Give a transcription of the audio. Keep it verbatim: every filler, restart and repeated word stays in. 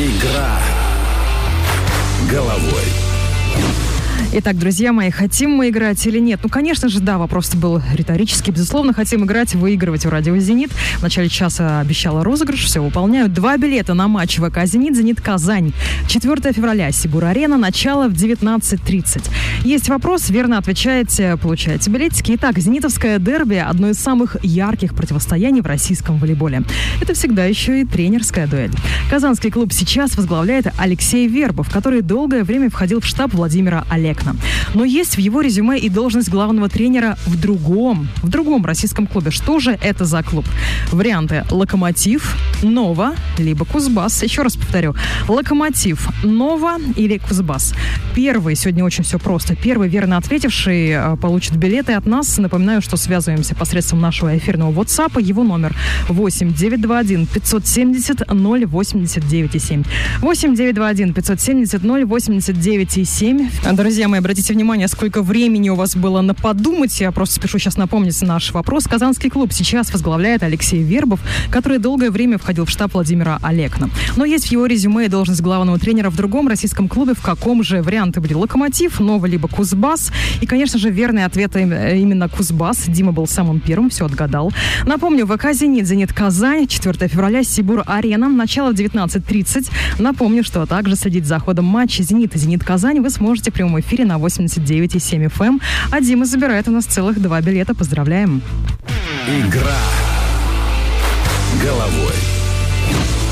Игра головой. Итак, друзья мои, хотим мы играть или нет? Ну, конечно же, да, вопрос был риторический. Безусловно, хотим играть, выигрывать у радио «Зенит». В начале часа обещала розыгрыш, все выполняют. Два билета на матч ВК «Зенит», «Зенит» Казань. четвёртого февраля, Сибур-Арена, начало в девятнадцать тридцать. Есть вопрос, верно отвечаете, получаете билетики. Итак, зенитовское дерби – одно из самых ярких противостояний в российском волейболе. Это всегда еще и тренерская дуэль. Казанский клуб сейчас возглавляет Алексей Вербов, который долгое время входил в штаб Владимира Алекна. Но есть в его резюме и должность главного тренера в другом, в другом российском клубе. Что же это за клуб? Варианты: Локомотив, Нова, либо Кузбасс. Еще раз повторю: Локомотив, Нова или Кузбасс. Первый, сегодня очень все просто, первый верно ответивший получит билеты от нас. Напоминаю, что связываемся посредством нашего эфирного WhatsApp. Его номер восемь девятьсот двадцать один пятьсот семьдесят ноль восемьдесят девять семь. восемь девятьсот двадцать один пятьсот семьдесят ноль восемьдесят девять семь. Друзья мои, обратите внимание, сколько времени у вас было на подумать. Я просто спешу сейчас напомнить наш вопрос. Казанский клуб сейчас возглавляет Алексей Вербов, который долгое время входил в штаб Владимира Алекна. Но есть в его резюме и должность главного тренера в другом российском клубе. В каком же? Варианты были: Локомотив, Нова, либо Кузбасс. И, конечно же, верный ответ именно Кузбасс. Дима был самым первым, все отгадал. Напомню, ВК «Зенит», «Зенит» Казань, четвёртого февраля, Сибур-Арена, начало в девятнадцать тридцать. Напомню, что также следить за ходом матча «Зенит» и «Зенит» Казань вы сможете в прямом эфире на восемьдесят девять и семь эф эм. А Дима забирает у нас целых два билета. Поздравляем. Игра головой.